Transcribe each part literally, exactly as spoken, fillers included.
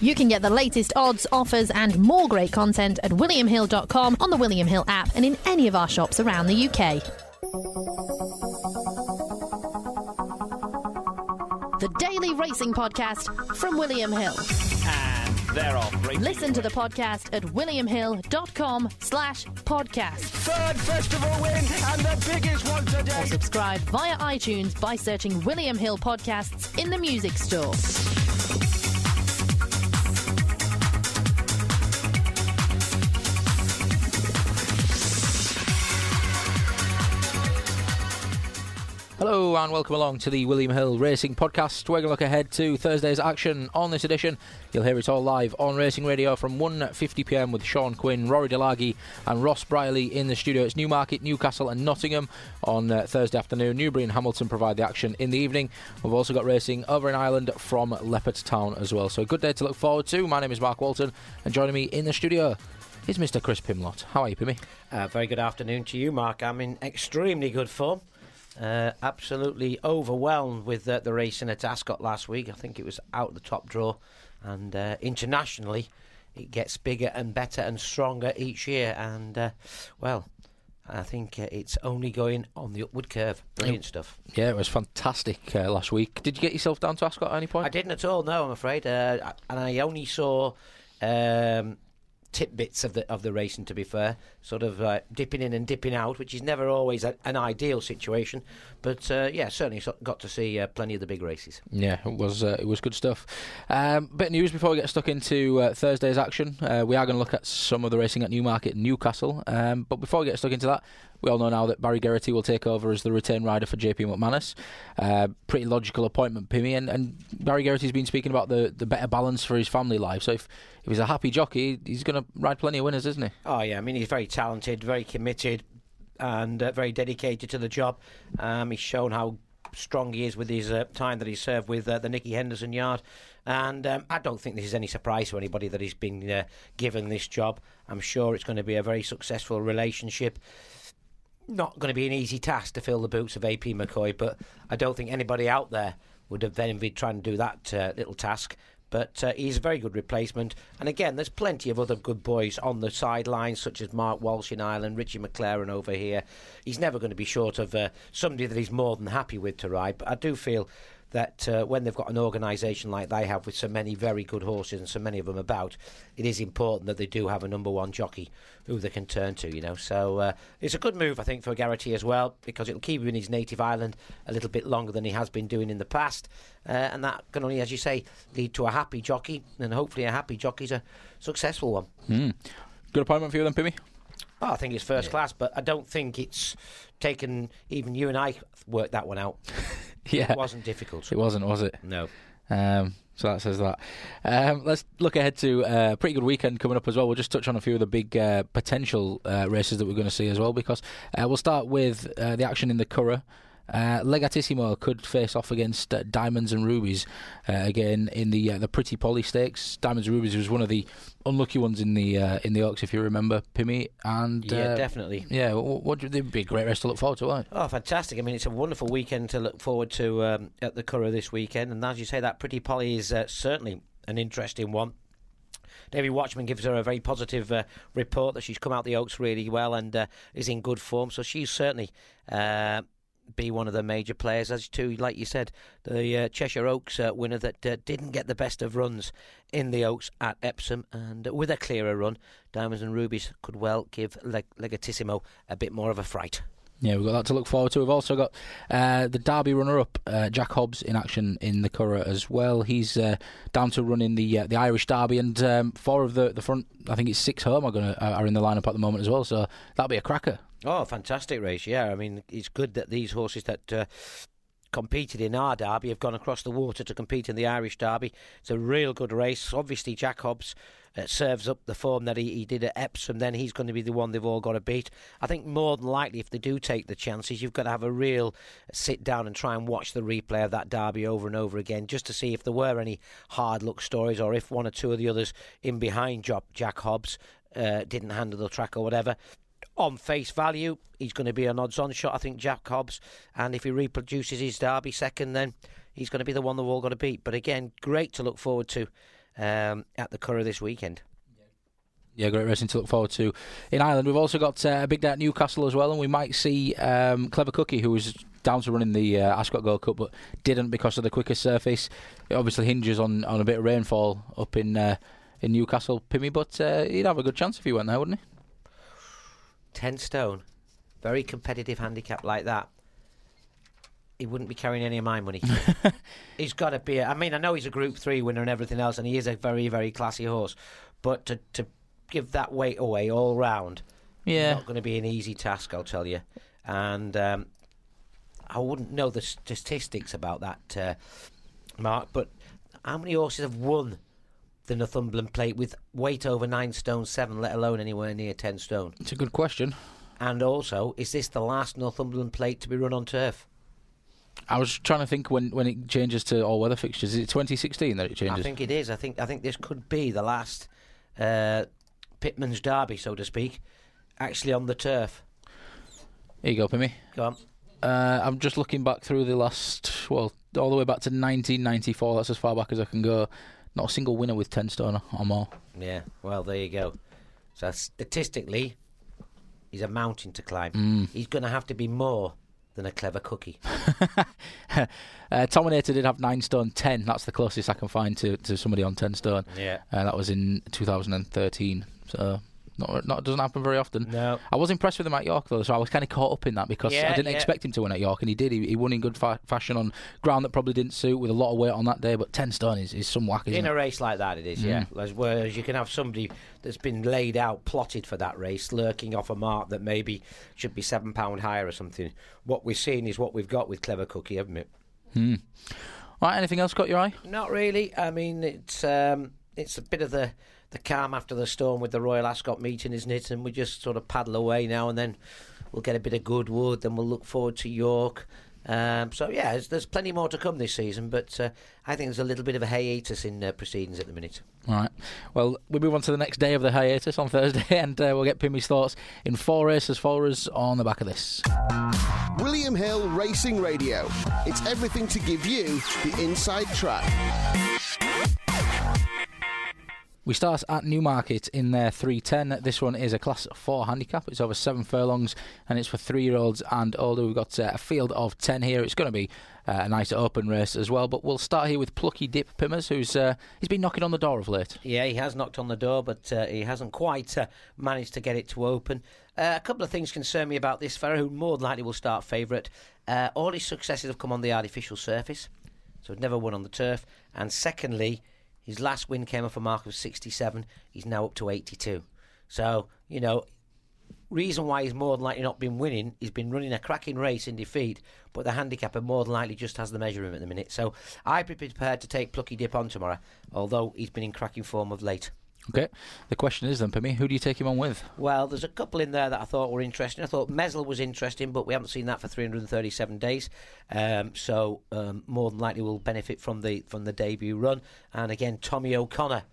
You can get the latest odds, offers and more great content at william hill dot com, on the William Hill app and in any of our shops around the U K. The Daily Racing Podcast from William Hill. And they're off. Racing Listen to the podcast at william hill dot com slash podcast. Third festival win and the biggest one today. Or subscribe via iTunes by searching William Hill Podcasts in the music store. Hello and welcome along to the William Hill Racing Podcast. We're going to look ahead to Thursday's action on this edition. You'll hear it all live on Racing Radio from one fifty p m with Sean Quinn, Rory Delaghi and Ross Briley in the studio. It's Newmarket, Newcastle and Nottingham on uh, Thursday afternoon. Newbury and Hamilton provide the action in the evening. We've also got racing over in Ireland from Leopardstown as well. So a good day to look forward to. My name is Mark Walton and joining me in the studio is Mister Chris Pimlott. How are you, Pimmy? Uh, very good afternoon to you, Mark. I'm in extremely good form. Uh, absolutely overwhelmed with uh, the racing at Ascot last week. I think it was out the top draw, and uh, internationally it gets bigger and better and stronger each year, and uh, well, I think uh, it's only going on the upward curve. Brilliant stuff. Yeah, it was fantastic uh, last week. Did you get yourself down to Ascot at any point? I didn't at all, no, I'm afraid, uh, and I only saw um, tidbits of the of the racing, to be fair, sort of uh, dipping in and dipping out, which is never always a, an ideal situation, but uh, yeah, certainly got to see uh, plenty of the big races. Yeah, it was uh, it was good stuff. Um, bit of news before we get stuck into uh, Thursday's action. Uh, we are going to look at some of the racing at Newmarket and Newcastle, um, but before we get stuck into that, we all know now that Barry Geraghty will take over as the retained rider for J P McManus. Uh, pretty logical appointment, Pimmy, and, and Barry Geraghty's been speaking about the, the better balance for his family life. So if, if he's a happy jockey, he's going to ride plenty of winners, isn't he? Oh yeah, I mean, he's very talented, very committed, and uh, very dedicated to the job. Um, he's shown how strong he is with his uh, time that he served with uh, the Nicky Henderson yard, and um, I don't think this is any surprise to anybody that he's been uh, given this job. I'm sure it's going to be a very successful relationship. Not going to be an easy task to fill the boots of A P McCoy, but I don't think anybody out there would have envied trying to do that uh, little task. But uh, he's a very good replacement. And again, there's plenty of other good boys on the sidelines, such as Mark Walsh in Ireland, Richie McLaren over here. He's never going to be short of uh, somebody that he's more than happy with to ride. But I do feel that uh, when they've got an organisation like they have with so many very good horses and so many of them about, it is important that they do have a number one jockey who they can turn to, you know. So uh, it's a good move, I think, for Geraghty as well, because it'll keep him in his native island a little bit longer than he has been doing in the past. Uh, and that can only, as you say, lead to a happy jockey, and hopefully a happy jockey's a successful one. Mm. Good appointment for you then, Pimmy? Oh, I think it's first yeah. class, but I don't think it's taken even you and I worked that one out. Yeah, it wasn't difficult. It wasn't, was it? No. Um, so that says that. Um, let's look ahead to a pretty good weekend coming up as well. We'll just touch on a few of the big uh, potential uh, races that we're going to see as well, because uh, we'll start with uh, the action in the Curragh. Uh, Legatissimo could face off against uh, Diamonds and Rubies uh, again in the uh, the Pretty Polly Stakes. Diamonds and Rubies was one of the unlucky ones in the uh, in the Oaks, if you remember, Pimmy. And yeah, uh, definitely. Yeah, what, what would be a great race to look forward to, right? Oh, fantastic! I mean, it's a wonderful weekend to look forward to um, at the Curragh this weekend. And as you say, that Pretty Polly is uh, certainly an interesting one. Davy Watchman gives her a very positive uh, report that she's come out the Oaks really well and uh, is in good form. So she's certainly Uh, be one of the major players, as to, like you said, the uh, Cheshire Oaks uh, winner that uh, didn't get the best of runs in the Oaks at Epsom, and uh, with a clearer run, Diamonds and Rubies could well give Leg- Legatissimo a bit more of a fright. Yeah, we've got that to look forward to. We've also got uh, the Derby runner-up, uh, Jack Hobbs, in action in the Curragh as well. He's uh, down to run in the uh, the Irish Derby, and um, four of the, the front, I think it's six home, are gonna are in the lineup at the moment as well. So that'll be a cracker. Oh, fantastic race! Yeah, I mean, it's good that these horses that uh, competed in our Derby have gone across the water to compete in the Irish Derby. It's a real good race. Obviously, Jack Hobbs uh, serves up the form that he, he did at Epsom. Then he's going to be the one they've all got to beat. I think more than likely, if they do take the chances, you've got to have a real sit down and try and watch the replay of that Derby over and over again, just to see if there were any hard luck stories, or if one or two of the others in behind Jack Hobbs uh, didn't handle the track or whatever. On face value, he's going to be an odds-on shot, I think, Jack Hobbs. And if he reproduces his Derby second, then he's going to be the one they've all got to beat. But again, great to look forward to um, at the Curragh this weekend. Yeah, great racing to look forward to in Ireland. We've also got uh, a big day at Newcastle as well, and we might see um, Clever Cookie, who was down to running the uh, Ascot Gold Cup, but didn't because of the quicker surface. It obviously hinges on, on a bit of rainfall up in uh, in Newcastle, Pimmy, but uh, he'd have a good chance if he went there, wouldn't he? Ten stone, very competitive handicap like that. He wouldn't be carrying any of my money. He's got to be. A, I mean, I know he's a Group Three winner and everything else, and he is a very, very classy horse. But to to give that weight away all round, yeah, not going to be an easy task, I'll tell you. And um, I wouldn't know the statistics about that, uh, Mark. But how many horses have won the Northumberland Plate with weight over nine stone seven, let alone anywhere near ten stone? It's a good question. And also, is this the last Northumberland Plate to be run on turf? I was trying to think when, when it changes to all-weather fixtures. Is it twenty sixteen that it changes? I think it is. I think I think this could be the last uh, Pitman's Derby, so to speak, actually on the turf. Here you go, Pimmy. Go on. Uh, I'm just looking back through the last, well, all the way back to nineteen ninety-four. That's as far back as I can go. Not a single winner with ten stone or more. Yeah, well, there you go. So statistically, he's a mountain to climb. Mm. He's going to have to be more than a Clever Cookie. uh, Tominator did have nine stone ten. That's the closest I can find to, to somebody on ten stone. Yeah. Uh, that was in two thousand thirteen. So not not doesn't happen very often. No. I was impressed with him at York though, so I was kind of caught up in that because yeah, I didn't yeah. expect him to win at York, and he did. He, he won in good fa- fashion on ground that probably didn't suit, with a lot of weight on that day. But ten stone is, is some whack, isn't in it? a race like that, it is. Mm. Yeah. Whereas, whereas you can have somebody that's been laid out, plotted for that race, lurking off a mark that maybe should be seven pound higher or something. What we're seeing is what we've got with Clever Cookie, haven't we? Hmm. Right. Anything else caught your eye? Not really. I mean, it's um, it's a bit of the. the calm after the storm with the Royal Ascot meeting, isn't it? And we just sort of paddle away now and then. We'll get a bit of Goodwood, then we'll look forward to York. Um, so, yeah, there's, there's plenty more to come this season, but uh, I think there's a little bit of a hiatus in uh, proceedings at the minute. All right. Well, we move on to the next day of the hiatus on Thursday, and uh, we'll get Pimmy's thoughts in four races for us on the back of this. William Hill Racing Radio. It's everything to give you the inside track. We start at Newmarket in their three ten. This one is a Class four handicap. It's over seven furlongs, and it's for three-year-olds and older. We've got uh, a field of ten here. It's going to be uh, a nice open race as well. But we'll start here with Plucky Dip Pimmers, who's uh, he's been knocking on the door of late. Yeah, he has knocked on the door, but uh, he hasn't quite uh, managed to get it to open. Uh, a couple of things concern me about this fella, who more than likely will start favourite. Uh, all his successes have come on the artificial surface, so he's never won on the turf. And secondly, his last win came off a mark of sixty-seven. He's now up to eighty-two. So, you know, reason why he's more than likely not been winning, he's been running a cracking race in defeat, but the handicapper more than likely just has the measure of him at the minute. So I'd be prepared to take Plucky Dip on tomorrow, although he's been in cracking form of late. Okay. The question is then, Pimmy, who do you take him on with? Well, there's a couple in there that I thought were interesting. I thought Mesel was interesting, but we haven't seen that for three hundred thirty-seven days. Um, so um, more than likely will benefit from the from the debut run. And again, Tommy O'Connor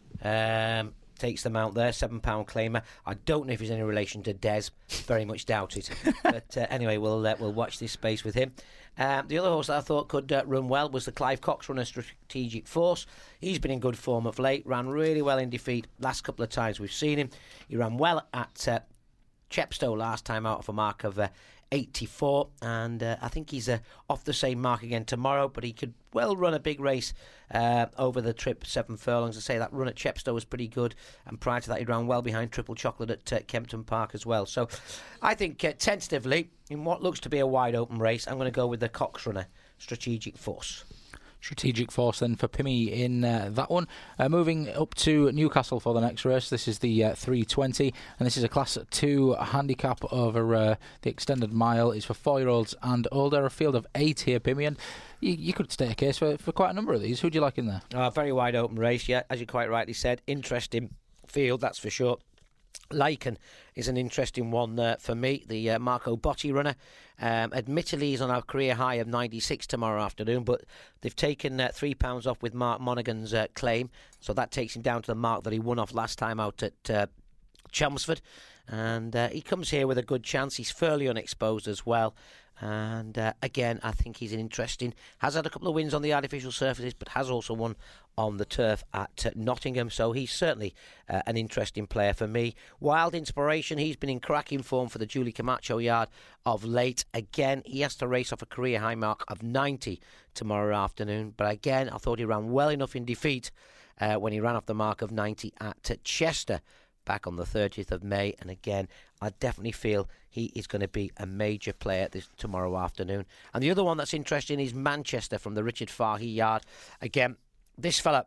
um, takes them out there, seven pound claimer. I don't know if he's any relation to Des. Very much doubt it. But uh, anyway, we'll uh, we'll watch this space with him. Um, the other horse that I thought could uh, run well was the Clive Cox runner, Strategic Force. He's been in good form of late, ran really well in defeat last couple of times we've seen him. He ran well at uh, Chepstow last time out of a mark of uh, eighty-four, and uh, I think he's uh, off the same mark again tomorrow, but he could well run a big race uh, over the trip, seven furlongs. I say that run at Chepstow was pretty good, and prior to that he ran well behind Triple Chocolate at uh, Kempton Park as well. So I think uh, tentatively, in what looks to be a wide open race, I'm going to go with the Cox runner, Strategic Force. Strategic Force then for Pimmy in uh, that one. Uh, moving up to Newcastle for the next race. This is the uh, three twenty, and this is a Class two handicap over uh, the extended mile. It's for four-year-olds and older. A field of eight here, Pimmy, and you, you could state a case for, for quite a number of these. Who do you like in there? Uh, very wide open race, yeah, as you quite rightly said. Interesting field, that's for sure. Lycan is an interesting one uh, for me, the uh, Marco Botti runner. Um, admittedly, he's on a career high of ninety-six tomorrow afternoon, but they've taken uh, three pounds off with Mark Monaghan's uh, claim, so that takes him down to the mark that he won off last time out at uh, Chelmsford. And uh, he comes here with a good chance. He's fairly unexposed as well. And uh, again, I think he's an interesting, has had a couple of wins on the artificial surfaces, but has also won on the turf at uh, Nottingham. So he's certainly uh, an interesting player for me. Wild Inspiration, he's been in cracking form for the Julie Camacho yard of late. Again, he has to race off a career high mark of ninety tomorrow afternoon. But again, I thought he ran well enough in defeat uh, when he ran off the mark of ninety at uh, Chester back on the thirtieth of May. And again, I definitely feel he is going to be a major player this tomorrow afternoon. And the other one that's interesting is Manchester from the Richard Fahey yard. Again, this fella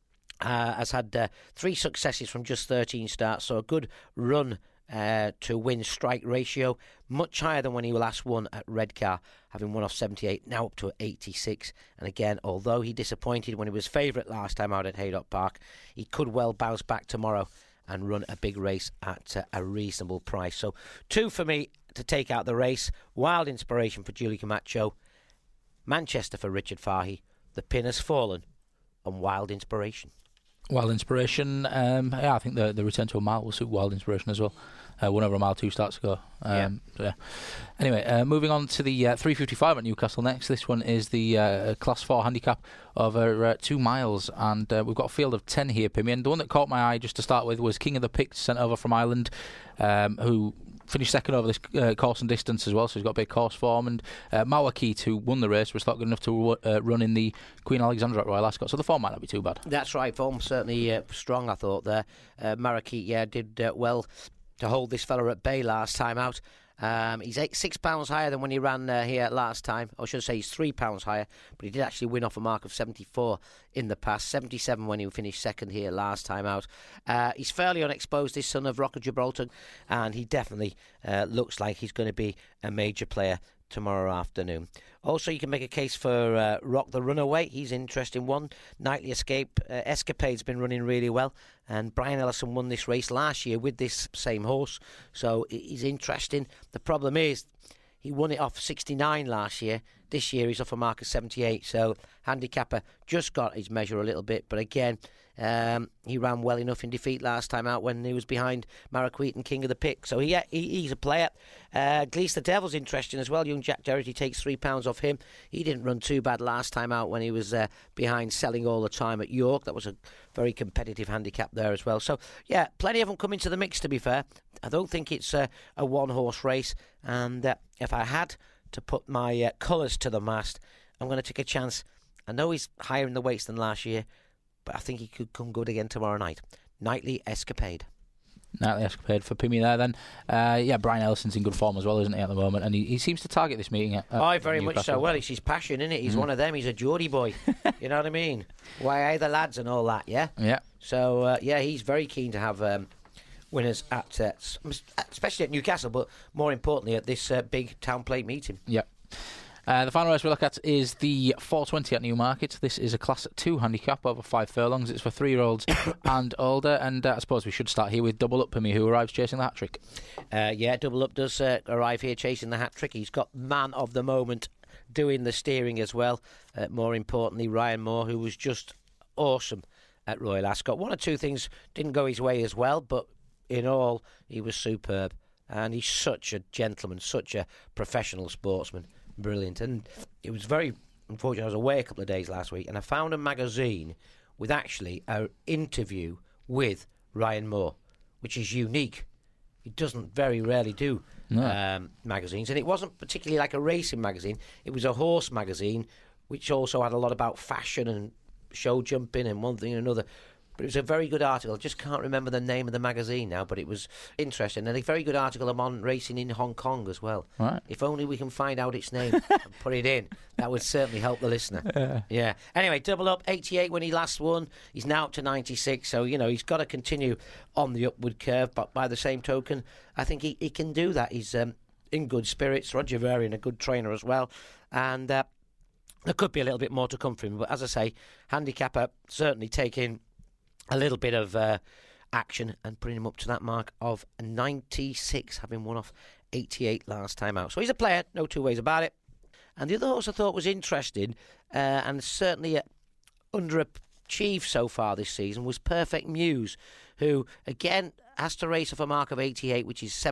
uh, has had uh, three successes from just thirteen starts, so a good run uh, to win strike ratio, much higher than when he last won at Redcar, having won off seventy-eight, now up to eighty-six. And again, although he disappointed when he was favourite last time out at Haydock Park, he could well bounce back tomorrow and run a big race at uh, a reasonable price. So two for me to take out the race. Wild Inspiration for Julie Camacho, Manchester for Richard Fahey, The Pin Has Fallen, and Wild Inspiration. Wild Inspiration, um, yeah, I think the the return to a mile will suit Wild Inspiration as well. Uh, won over a mile two starts ago. Um, yeah. So yeah. Anyway, uh, moving on to the uh, three fifty-five at Newcastle next. This one is the uh, Class four handicap over uh, two miles, and uh, we've got a field of ten here, Pimmy. And the one that caught my eye just to start with was King of the Picts, sent over from Ireland, um, who finished second over this uh, course and distance as well, so he's got a big course form. And uh, Mawakit, who won the race, was thought good enough to uh, run in the Queen Alexandra at Royal Ascot, so the form might not be too bad. That's right, form certainly uh, strong, I thought there. Uh, Mawakit, yeah, did uh, well to hold this fella at bay last time out. Um, he's eight, six pounds higher than when he ran uh, here last time. Or should I say he's three pounds higher, but he did actually win off a mark of seventy-four in the past, seventy-seven when he finished second here last time out. Uh, he's fairly unexposed, this son of Rock of Gibraltar, and he definitely uh, looks like he's going to be a major player tomorrow afternoon. Also, you can make a case for uh, Rock the Runaway. He's an interesting one. Nightly Escape, uh, Escapade's been running really well, and Brian Ellison won this race last year with this same horse, so he's interesting. The problem is he won it off sixty-nine last year. This year he's off a mark of seventy-eight, so handicapper just got his measure a little bit, but again, Um, he ran well enough in defeat last time out when he was behind Mawakit and King of the Pick. So he, he he's a player. Uh, Glees the Devil's interesting as well. Young Jack Doherty takes three pounds off him. He didn't run too bad last time out when he was uh, behind Selling All the Time at York. That was a very competitive handicap there as well. So, yeah, plenty of them come into the mix, to be fair. I don't think it's uh, a one-horse race. And uh, if I had to put my uh, colours to the mast, I'm going to take a chance. I know he's higher in the weights than last year, but I think he could come good again tomorrow night. Nightly Escapade. Nightly Escapade for Pimmy there then. Uh, yeah, Brian Ellison's in good form as well, isn't he, at the moment? And he, he seems to target this meeting. At, oh, very at much so. Well, it's his passion, isn't it? He's mm. one of them. He's a Geordie boy. You know what I mean? Why are the lads and all that, yeah? Yeah. So, uh, yeah, he's very keen to have um, winners at, uh, especially at Newcastle, but more importantly at this uh, big town plate meeting. Yeah. Uh, the final race we look at is the four twenty at Newmarket. This is a Class two handicap over five furlongs. It's for three-year-olds and older. And uh, I suppose we should start here with Double Up, Pimmy, who arrives chasing the hat-trick. Uh, yeah, Double Up does uh, arrive here chasing the hat-trick. He's got man of the moment doing the steering as well. Uh, more importantly, Ryan Moore, who was just awesome at Royal Ascot. One or two things didn't go his way as well, but in all, he was superb. And he's such a gentleman, such a professional sportsman. Brilliant. And it was very unfortunate. I was away a couple of days last week, and I found a magazine with actually an interview with Ryan Moore, which is unique. He doesn't very rarely do no. um, magazines, and it wasn't particularly like a racing magazine. It was a horse magazine, which also had a lot about fashion and show jumping and one thing and another. But it was a very good article. I just can't remember the name of the magazine now, but it was interesting. And a very good article on racing in Hong Kong as well. Right. If only we can find out its name and put it in. That would certainly help the listener. Yeah. yeah. Anyway, Double Up, eighty-eight when he last won. He's now up to ninety-six. So, you know, he's got to continue on the upward curve. But by the same token, I think he, he can do that. He's um, in good spirits. Roger Varian, a good trainer as well. And uh, there could be a little bit more to come from him. But as I say, handicapper certainly taking a little bit of uh, action and putting him up to that mark of ninety-six, having won off eighty-eight last time out. So he's a player, no two ways about it. And the other horse I thought was interesting uh, and certainly uh, underachieved so far this season was Perfect Muse, who again has to race off a mark of eighty-eight, which is seven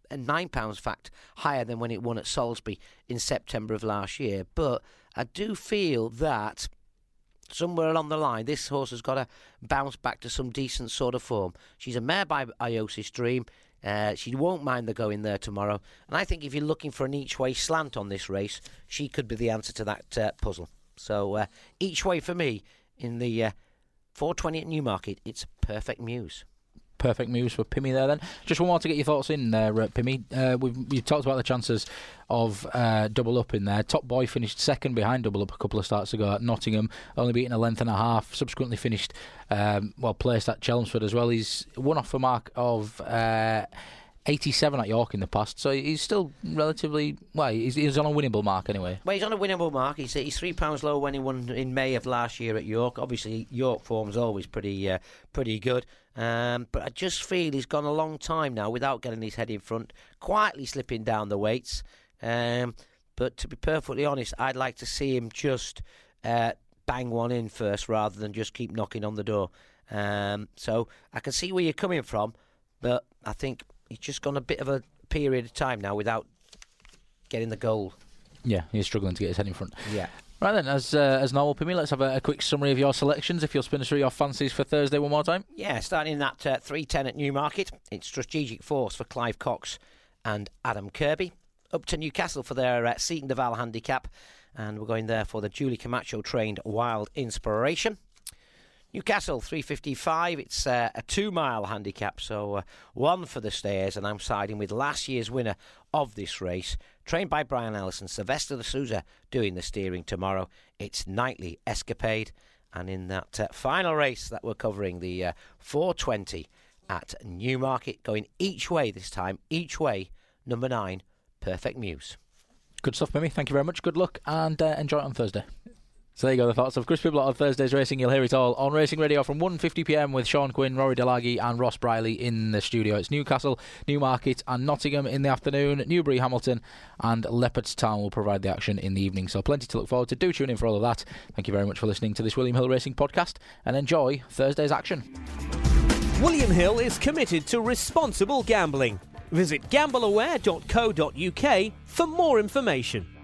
nine pounds, fact, higher than when it won at Salisbury in September of last year. But I do feel that somewhere along the line, this horse has got to bounce back to some decent sort of form. She's a mare by Iosis Dream. Uh, she won't mind the going there tomorrow. And I think if you're looking for an each-way slant on this race, she could be the answer to that uh, puzzle. So uh, each way for me in the uh, four twenty at Newmarket, it's Perfect Muse. Perfect Muse for Pimmy there then. Just one more to get your thoughts in there, uh, Pimmy. Uh, we've, we've talked about the chances of uh, Double Up in there. Top Boy finished second behind Double Up a couple of starts ago at Nottingham, only beating a length and a half. Subsequently finished, um, well, placed at Chelmsford as well. He's won off a mark of uh, eighty-seven at York in the past, so he's still relatively, well, he's, he's on a winnable mark anyway. Well, he's on a winnable mark. He's, he's three pounds lower when he won in May of last year at York. Obviously, York form's always pretty uh, pretty good. Um, but I just feel he's gone a long time now without getting his head in front, quietly slipping down the weights. Um, but to be perfectly honest, I'd like to see him just uh, bang one in first rather than just keep knocking on the door. Um, so I can see where you're coming from, but I think he's just gone a bit of a period of time now without getting the goal. Yeah, he's struggling to get his head in front. Yeah. Right then, as uh, as normal, Pimmy, let's have a, a quick summary of your selections. If you'll spin us through your fancies for Thursday one more time. Yeah, starting in that uh, three ten at Newmarket, it's Strategic Force for Clive Cox and Adam Kirby. Up to Newcastle for their uh, Seaton Duval handicap, and we're going there for the Julie Camacho trained Wild Inspiration. Newcastle three fifty-five, it's uh, a two mile handicap, so uh, one for the stayers, and I'm siding with last year's winner of this race, trained by Brian Ellison. Sylvester de Souza doing the steering tomorrow. It's Nightly Escapade, and in that uh, final race that we're covering, the uh, four twenty at Newmarket, going each way this time, each way, number nine, Perfect Muse. Good stuff, Pimmy. Thank you very much. Good luck, and uh, enjoy it on Thursday. So there you go, the thoughts of Chris Piblott on Thursday's racing. You'll hear it all on Racing Radio from one fifty p m with Sean Quinn, Rory Delaghi and Ross Briley in the studio. It's Newcastle, Newmarket and Nottingham in the afternoon. Newbury, Hamilton and Leopardstown will provide the action in the evening. So plenty to look forward to. Do tune in for all of that. Thank you very much for listening to this William Hill Racing podcast and enjoy Thursday's action. William Hill is committed to responsible gambling. Visit gamble aware dot co dot u k for more information.